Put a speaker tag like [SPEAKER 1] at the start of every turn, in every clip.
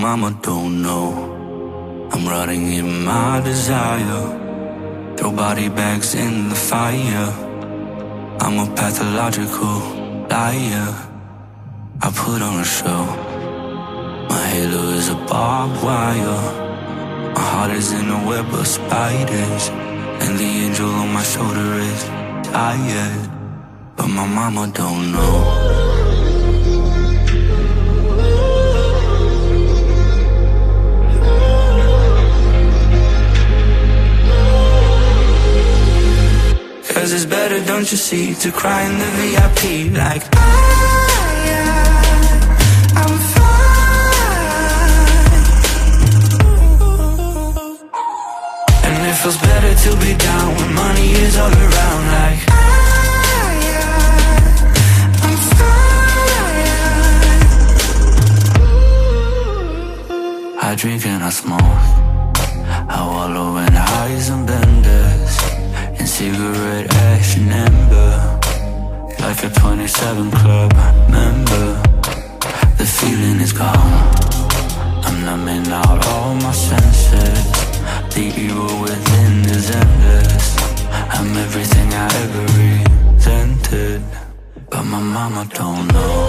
[SPEAKER 1] mama don't know. I'm running in my desire. Throw body bags in the fire. I'm a pathological liar. I put on a show. My halo is a barbed wire. My heart is in a web of spiders. And the angel on my shoulder is tired. But my mama don't know. Cause it's better, don't you see, to cry in the VIP like I'm fine. And it feels better to be down when money is all around like I'm fine. I drink and I smoke. I wallow in highs and benders. Cigarette ash and ember. Like a 27 club member. The feeling is gone. I'm numbing out all my senses. The evil within is endless. I'm everything I ever resented. But my mama don't know.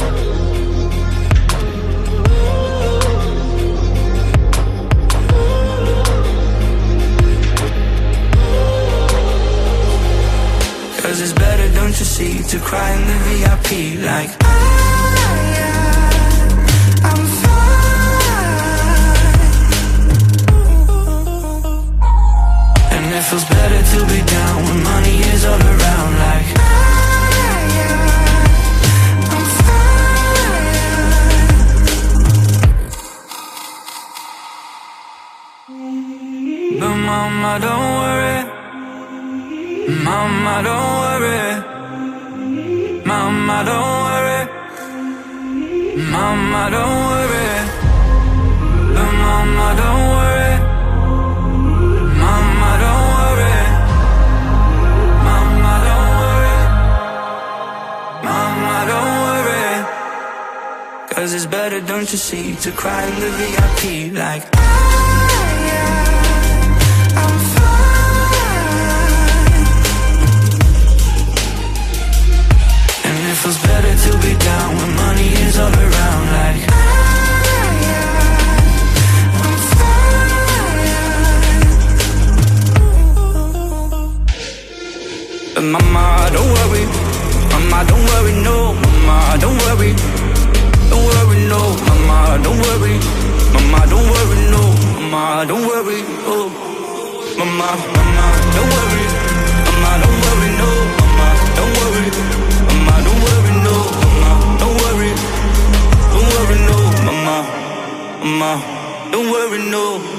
[SPEAKER 1] Cause it's better, don't you see, to cry in the VIP like I'm fine. And it feels better to be down when money is all around like I'm fine. But mama, don't worry. Mama, don't worry. Mama, don't worry. Mama, don't worry. But mama, don't worry. Mama, don't worry. Mama, don't worry. Mama, don't worry. Cause it's better, don't you see, to cry in the VIP like I'm fine. And it feels better to be down when money is all around like I'm fine. But mama, don't worry. Mama, don't worry, no. Mama, don't worry. Don't worry, no. Mama, don't worry. Mama, don't worry, no. Mama, don't worry, oh. Mama, mama, don't worry. Mama, don't worry, no. Mama, don't worry. Mama, don't worry, no. Mama, don't worry. Don't worry, no. Mama, mama, don't worry, no.